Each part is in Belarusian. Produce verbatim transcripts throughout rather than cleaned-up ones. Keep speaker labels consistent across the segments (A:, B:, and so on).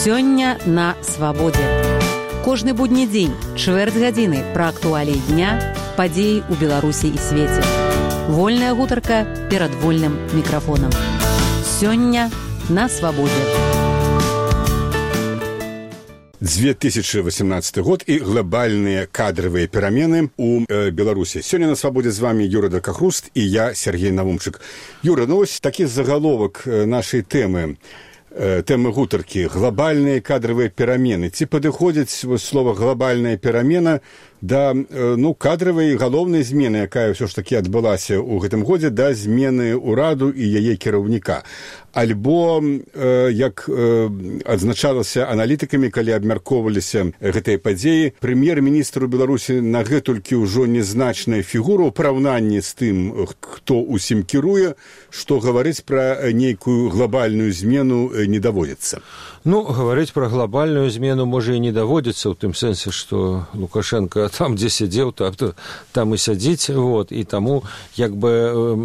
A: Сёння на свабодзе. Кожны будні дзень, чвэрць гадзіны пра актуаліі дня, падзеі ў Беларусі і свеце. Вольная гутарка перад вольным мікрафонам. Сёння на свабодзе.
B: две тысячи восемнадцатый год и глобальные кадровые перемены у э, Беларуси. Сегодня на свободе с вами Юра Дракохруст и я, Сергей Навумчик. Юра, ну ось такий заголовок нашей темы, э, темы гутарки. Глобальные кадровые перемены. Ці падыходзіць слово «глобальная перемена» да ну, кадравай галоўнай змены, якая ўсё ж такі адбылася ў гэтым годзе, да змены ўраду і яе кіраўніка. Альбо, э, як э, адзначалася аналітыкамі, калі абмяркоўваліся гэтыя падзеі, прэм'ер-міністр у Беларусі нагэтулькі ўжо незначная фігура ў параўнанні з тым, хто ўсім кіруе, што гаварыць пра нейкую глобальную змену не даводзіцца.
C: Ну, говорить про глобальную змену, может, и не доводится, в том сенсе, что Лукашенко там, где сидел, там, там и сидит, вот, и тому, как бы,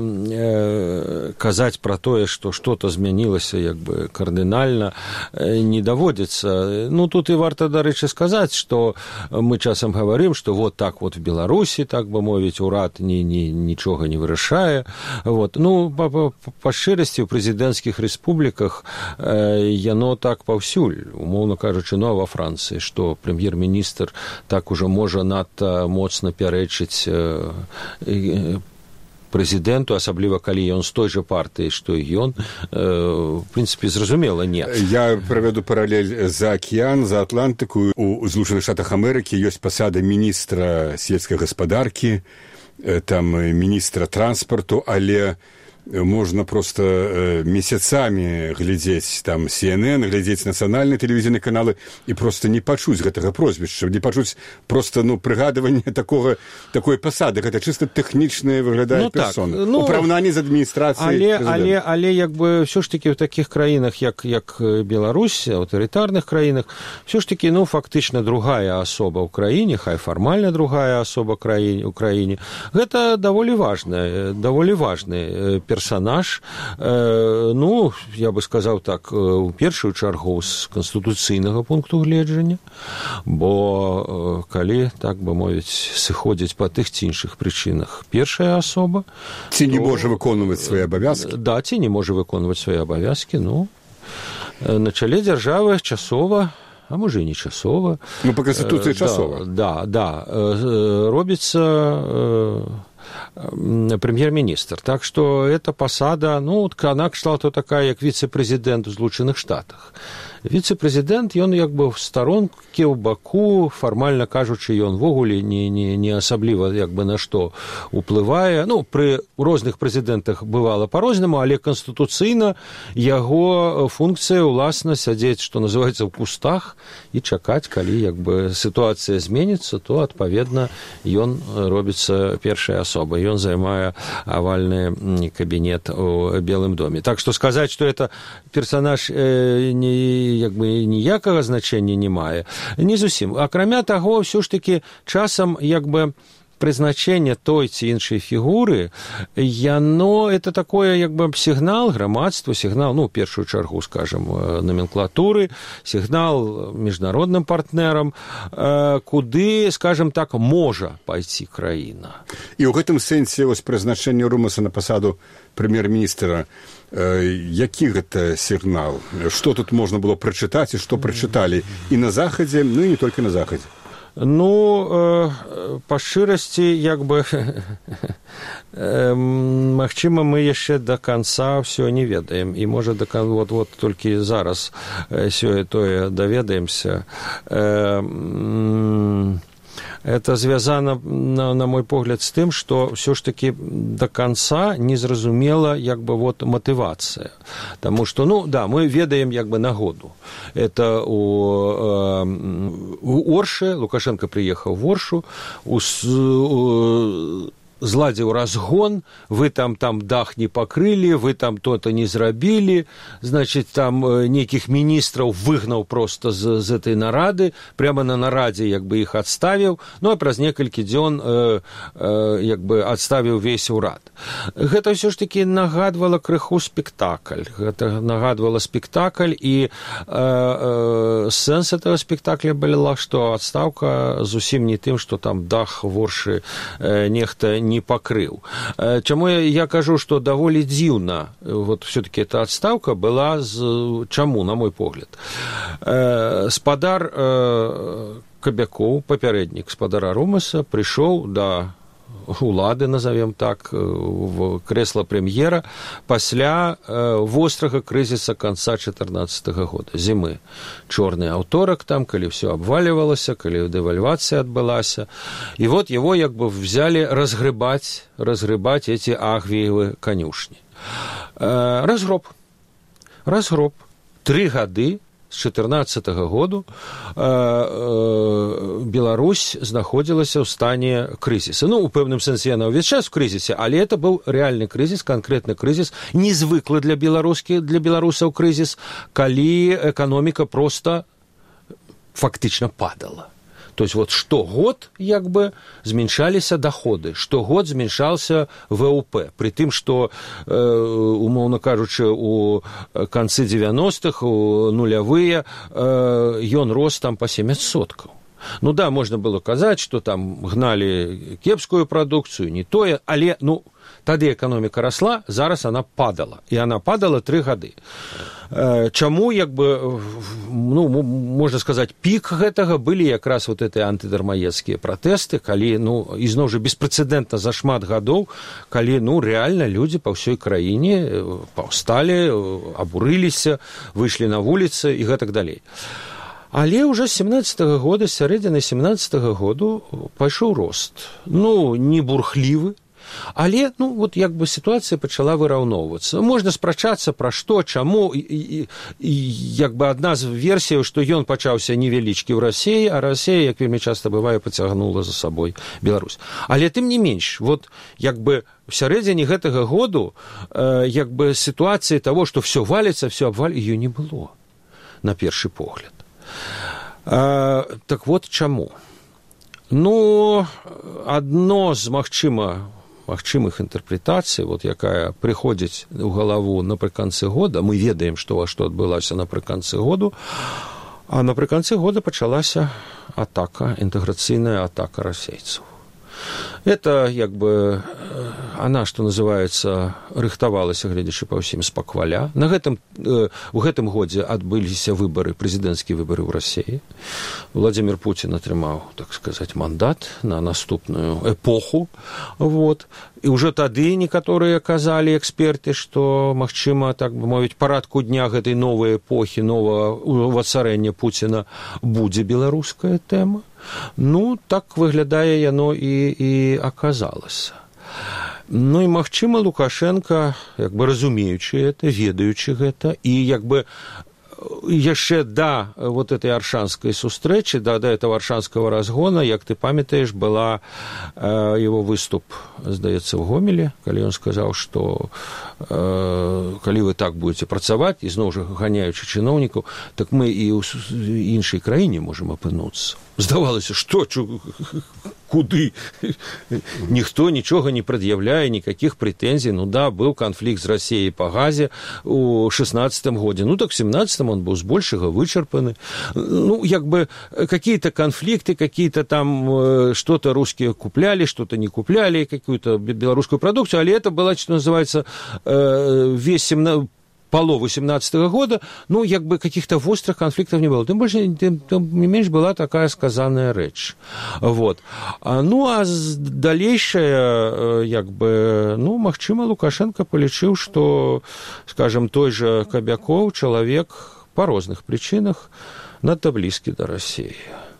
C: э, казать про то, что что-то изменилось, как бы, кардинально, э, не доводится. Ну, тут и варто, до речи, сказать, что мы часом говорим, что вот так вот в Беларуси, так бы мовить, урад ни, ни, ничего не вырашае, вот. Ну, по, по, по ширости в президентских республиках э, яно так паўсюль, умоўна кажучы, ну, а во Францыі, што прэм'ер-міністр так ужо можа надта моцна пярэчыць э, э, прэзідэнту, асабліва калі ён з той жа партыі, што і ён, э, в прынцыпе, зразумела, не.
B: Я правяду паралель за акіян, за Атлантыку. У Злучаных Штатах Амерыкі ёсць пасада міністра сельскай гаспадаркі, там міністра транспарту, але можно просто э, месяцамі глядзець там Си Эн Эн, глядзець нацыянальныя тэлевізійныя каналы і просто не пачуць гэтага прозвішча, не пачуць просто ну прыгадыванне такога такой пасады. Гэта чыста тэхнічная выглядае
C: ну,
B: персона.
C: Так, ну,
B: у параўнанні з адміністрацыяй.
C: Але, але, але як бы ўсё ж такі ў такіх краінах, як, як Беларусь, аўтарытарных краінах, ўсё ж такі, ну, фактычна другая асоба ў краіне, хай фармальна другая асоба краіне, ў краіне. Гэта даволі важна, даволі важны персонаж, э, ну, я бы сказаў так, у першую чаргу з канстытуцыйнага пункту гледжання, бо э, калі, так бы мовіць, сыходзіць па тых ці іншых прычынах першая асоба...
B: Ці не
C: то,
B: можа выконваць свае абавязкі?
C: Да, ці не можа выконваць свае абавязкі, ну, на чале дзяржавы часова, а можа і не часова...
B: Ну, па канстытуцыі часова.
C: Да, да, да, робіцца... Э, прэм'ер-міністр. Так што эта пасада, ну, она кшталту такая, як віцэ-прэзідэнт у Злучаных Штатах. Віцэ-прэзідэнт, ён як бы в старонкі, ў баку, фармальна кажучы, ён ввогуле не, не, не асабліва як бы на што уплывае. Ну, пры розных прэзідэнтах бывала па-рознаму, але канстытуцыйна яго функцыя, уласна, сядзець, што называецца, ў кустах і чакаць, калі як бы сітуацыя зменіцца, то, адпаведна, ён робіцца першай асобай. Ён займае авальны кабінет у Белым доме. Так што сказаць, што это персонаж э, не як бы ніякага значэння не мае. Не зусім. Акрамя таго, ўсё ж такі часам як бы прызначэнне той ці іншай фігуры, яно, это такое як бы сігнал грамадству, сігнал, ну, першую чаргу, скажем, номенклатуры, сігнал міжнародным партнерам, куды, скажем так, можа пайсці краіна.
B: І ў гэтым сэнсе вось прызначэнне Румаса на пасаду прэм'ер-міністра, які гэта сігнал? Што тут можна было прачытаць і што прачыталі і на Захадзе, ну і не толькі на Захадзе?
C: Ну, э, па шчырасці, як бы, э, магчыма, мы яшчэ да канца ўсё не ведаем. І, можа, да, вот, вот толькі зараз сёе-тое даведаемся. Э, Это звязана, на, на мой погляд, з тым, што ўсё ж такі да канца незразумела як бы вот матывацыя. Таму што, ну, да, мы ведаем як бы нагоду. Это у, э, у Оршы, Лукашенко прыехаў в Оршу, у, у зладзіў разгон, вы там там дах не пакрылі, вы там то-то не зрабілі, значит, там нейкіх міністраў выгнаў просто з, з этой нарады, прямо на нарадзе як бы іх адставіў, ну а праз некалькі дзён э, э, як бы адставіў весь урад. Гэта ўсё ж такі нагадвала крыху спектакль. Гэта нагадвала спектакль, і э, э, сэнс этого спектакля была, што адстаўка зусім не тым, што там дах воршы э, нехта не пакрыў. Чаму я, я кажу, што даволі дзіўна, вот все-таки эта адстаўка была з... Чаму, на мой погляд? Э, спадар э, Кабякоў, папярэднік спадара Румаса, прыйшоў да улады, назовем так, в крэсла прэм'ера пасля э, вострага крызіса канца чатырнаццатага года, зімы. Чорны аўторак там, калі ўсё абваливалася, калі дэвальвацыя адбылася. І вот его як бы взяли разгребать, разгребать эти агвіевы конюшни. Э, разгроб. Разгроб. Три гады з чатырнаццатага году э, э, Беларусь знаходзілася ў стане крызіса. Ну, у пэўным сэнсе яна ўвесь час у крызісе, але это быў рэальны крызіс, канкрэтны крызіс, незвыклы для беларускі, для беларусаў крызіс, калі эканоміка просто фактычна падала. То есть вот штогод як бы зменшаліся доходы, штогод зменшался ВВП, при тым, што, э, умоўна кажучы, у канцы девяностых, у нулявыя, э, ён рос там по сем адсоткаў. Ну да, можно было казаць, што там гнали кепскую прадукцыю, не тое, але, ну, тады эканоміка расла, зараз она падала, і она падала тры гады. Чаму, як бы, ну, можна сказаць, пік гэтага былі якраз вот эти антыдармаедскія пратэсты, калі, ну, ізноў жа беспрэцэдэнтна за шмат гадоў, калі, ну, рэальна людзі па ўсёй краіне паўсталі, абурыліся, выйшлі на вуліцы і гэтак далей. Але ўжо з семнаццатага года, з сярэдзіны семнаццатага году пайшоў рост. Ну, не бурхлівы, але, ну, вот як бы сітуацыя пачала выраўноўвацца. Можна спрачацца пра што, чаму, і, і, і як бы адна з версіяў, што ён пачаўся невялічкі ў Расіі, а Расія, як вельмі часта бывае, пацягнула за сабой Беларусь. Але тым не менш, вот як бы в сярэдзіне гэтага году э, як бы сітуацыі таго, што ўсё валіцца, ўсё абваль, ее не было, на першы погляд. А, так вот чаму? Ну, адно з магчыма магчымых інтэрпрэтацый, вот якая прыходзіць у галаву напрыканцы года, мы ведаем, што ва што адбылася напрыканцы году, а напрыканцы года пачалася атака, інтэграцыйная атака расейцаў. Это, як бы, она, што называецца, рыхтавалася, гледзячы па ўсім спакваля. На гэтым, э, у гэтым годзе адбыліся выбары, прэзідэнцкія выбары ў Расіі. Владзімір Пуцін атрымаў, так сказаць, мандат на наступную эпоху. Вот. І ўжо тады некаторыя казалі, эксперты, што, магчыма, так бы мовіць, парадку дня гэтай новай эпохі, новага ўвацарэння Пуціна будзе беларуская тэма. Ну, так выглядае яно і, і аказалася. Ну, і, магчыма, Лукашенко, як бы разумеючы гэта, ведаючы гэта, і, як бы, яшчэ да вот этой аршанской сустрэчы, да, да этого аршанского разгона, як ты памятаеш, была э, его выступ, здаецца, в Гомеле, калі ён сказаў, што э, калі вы так будете працаваць, і зноў жа ганяючы чыноўнікаў, так мы і ў іншай краіне можам апынуцца. Здавалася, што, чу, куды? Ніхто нічога не прад'яўляе, никаких прэтэнзій. Ну да, быў канфлікт з Расіяй па газе у шестнадцатым годзе. Ну так в семнадцатым он быў збольшага вычарпаны. Ну, як бы, какие-то конфликты, какие-то там, что-то русские купляли, что-то не купляли, какую-то белорусскую продукцию, але это было, что называется, весь семнадцатый полову семнадцатого года, ну, як бы каких-то острых конфликтов не было. Тем больше, тем, тем не меньше была такая сказанная речь. Вот. А, ну, а далейшая, як бы, ну, магчыма, Лукашенко полічыў, что, скажем, той же Кабякоў человек по розных причинах надта близкий до России.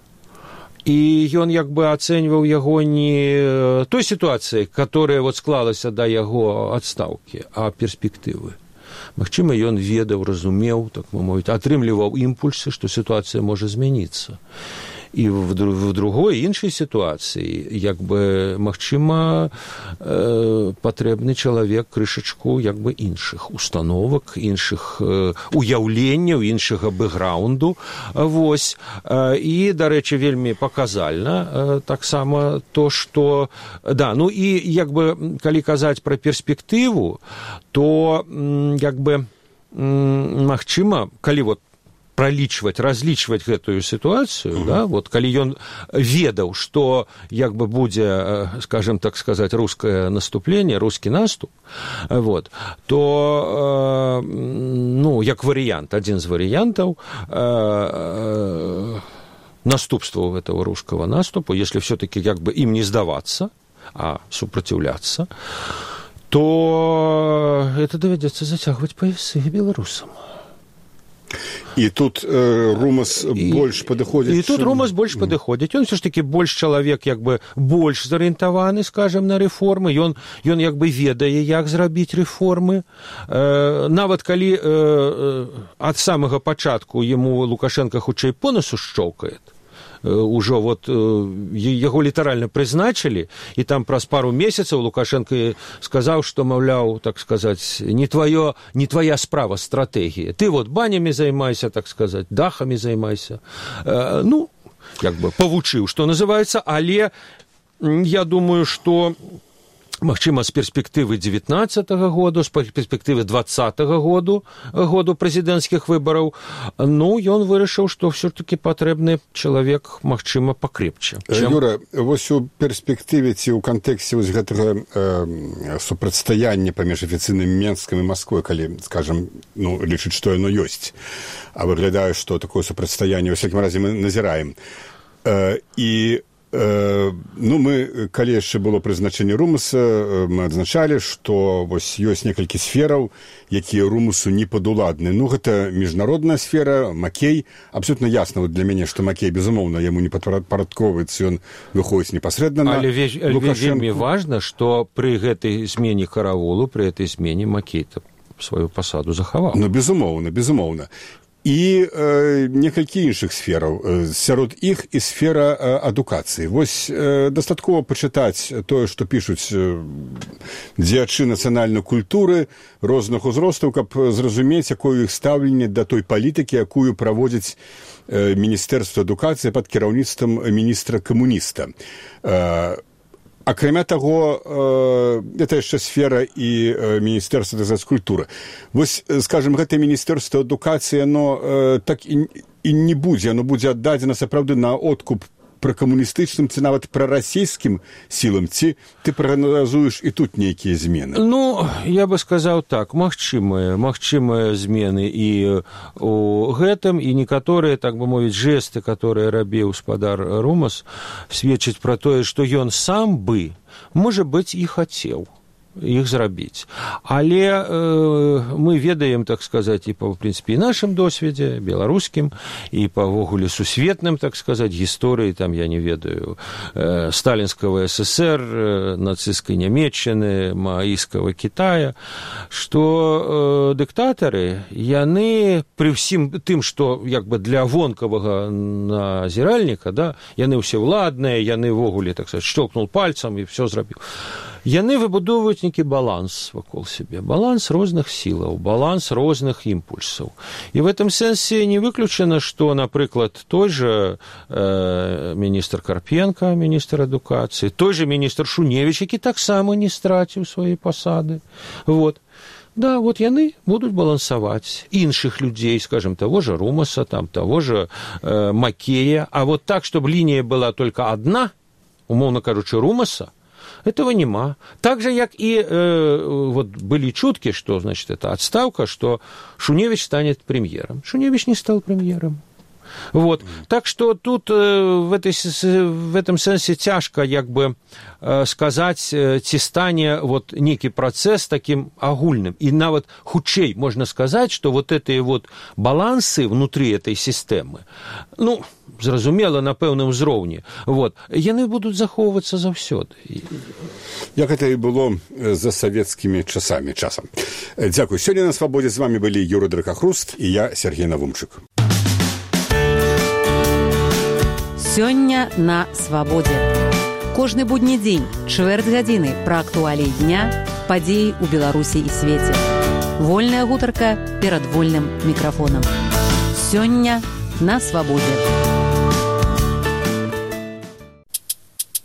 C: І ён як бы ацэньваў яго не той сітуацыі, которая вот склалася да яго адстаўкі, а перспектывы. Магчыма, ён ведаў, разумеў, так мовіць, атрымліваў імпульсы, што сітуацыя можа змяніцца. і в, в другой іншай сітуацыі як бы магчыма э, патрэбны чалавек крышачку як бы іншых установак, іншых э, уяўленняў, іншага бэкграунду. Вось. Э, і, дарэчы, вельмі паказальна э, таксама то, што да, ну і як бы калі казаць пра перспектыву, то як бы магчыма, калі вот пролічваць, разлічваць гэтую сітуацыю, uh-huh. да, вот, калі ён ведаў, што як бы будзе, скажем так сказаць, рускае наступленне, рускі наступ, вот, то, э, ну, як варыянт, адзін з варыянтаў э, наступстваў этого рускага наступу, если все-таки як бы им не сдаваться, а сопротивляться, то это давядзецца зацягваць паясы беларусам.
B: І тут э, Румас і, больш падыходзіць.
C: І тут Румас больш падыходзіць. Ён все ж таки больш чалавек як бы больш зарыентаваны, скажем, на рэформы. Ён, ён як бы ведае, як зрабіць рэформы. Э, нават калі э, ад самага пачатку яму Лукашенко хутчэй по носу шчоўкае, ўжо вот яго літаральна прызначылі, і там праз пару месяцаў Лукашенко сказаў, што, маўляў, так сказаць, не твоё, не твоя справа стратэгія. Ты вот банямі займайся, так сказаць, дахамі займайся. Ну, як бы павучыў, што называецца, але я думаю, што магчыма, з перспектывы дзевятнаццатага году, з перспектывы двадцатага году, году прэзідэнцкіх выбараў, ну, ён вырашыў, што ўсё-такі патрэбны чалавек, магчыма, пакрепче.
B: Чым... Юра, вось у перспектыве ці ў кантэксце вось гэтага э, супрацьстаяння паміж афіцыйным Менскам і Масквой, калі, скажам, ну, лічыць, што яно ёсць, а выглядае, што такое супрацьстаянне, ва всякім разе, мы назіраем. Э, і ну, мы, калі яшчэ было прызначэнне Румаса, мы адзначалі, што вось ёсць некалькі сфераў, якія Румасу не падуладны. Ну, гэта міжнародная сфера, Макей. Абсолютна ясна вот для мяне, што Макей, безумоўна, яму не падпарадковаецца, ён выходзіць непасрэдна на
C: Лукашенко. Але вельмі важна, што пры гэтай змене караволу, пры гэтай змене Макей сваю пасаду захаваў.
B: Ну, безумоўна, безумоўна. І э, некалькі іншых сфераў. Сярод іх і сфера э, адукацыі. Вось э, дастаткова пачытаць тое, што пішуць э, дзеячы нацыянальнай культуры розных узростаў, каб зразумець, якое іх стаўленне да той палітыкі, якую праводзіць э, Міністэрства адукацыі пад кіраўніцтвам міністра-камуніста. Э, Акрамя таго, гэта яшчэ сфера і Міністэрства культуры. Вось, скажем, гэтае Міністэрства адукацыі, оно так і, і не будзе, оно будзе аддадзена сапраўды на откуп пракамуністычным ці нават прарасійскім сілам, ці ты прагназуеш і тут нейкія змены?
C: Ну, я бы сказаў так, магчымыя, магчымыя змены і у гэтым, і некаторыя, так бы мовіць, жэсты, которые рабіў спадар Румас, сведчаць пра тое, што ён сам бы, можа быць, і хацеў іх зрабіць. Але э, мы ведаем, так сказаць, і па, в прынцыпе, і нашым досведзе, беларускім, і павогуле сусветным, так сказаць, гісторыі, там, я не ведаю, э, сталінскага СССР, э, нацысцкай Нямецчыны, мааіскага Кітая, што э, дыктатары, яны пры ўсім тым, што, як бы, для вонкавага назіральніка, да, яны ўсе ўладныя, яны вогуле, так сказаць, штолкнул пальцам і ўсё зрабіў. Яны выбудоўваюць нейкі баланс вакол сябе, баланс розных сілаў, баланс розных імпульсаў. І в этом сэнсе не выключана, што, напрыклад, той же э, міністр Карпенка, міністр адукацыі, той же міністр Шуневіч, які таксама не страціў свае пасады. Вот. Да, вот яны будуць балансаваць іншых людзей, скажем, того же Румаса, там, того же э, Макея, а вот так, чтобы лінія была только одна, умоўно кажучы, Румаса, этого нема. Так же, як и э, вот были чутки, что, значит, это отставка, что Шуневич станет премьером. Шуневич не стал премьером. Вот. Так что тут э, в, этой, в этом сенсе тяжко, як бы, э, сказать, э, ці стане вот некий процесс таким агульным. И нават хутчэй можно сказать, что вот эти вот балансы внутри этой системы, ну, зразумела, на пэўным узроўні, вот, яны будуць захоўвацца заўсёды.
B: Як гэта і было за савецкімі часамі часам. Дзякуй. Сёння на Свабодзе з вами былі Юра Дракахруст і я, Сергей Навумчык.
A: Сёння на свабодзе. Кожны будні дзень, чвэрць гадзіны пра актуаліі дня, падзеі ў Беларусі і свеце. Вольная гутарка перад вольным мікрафонам. Сёння на свабодзе.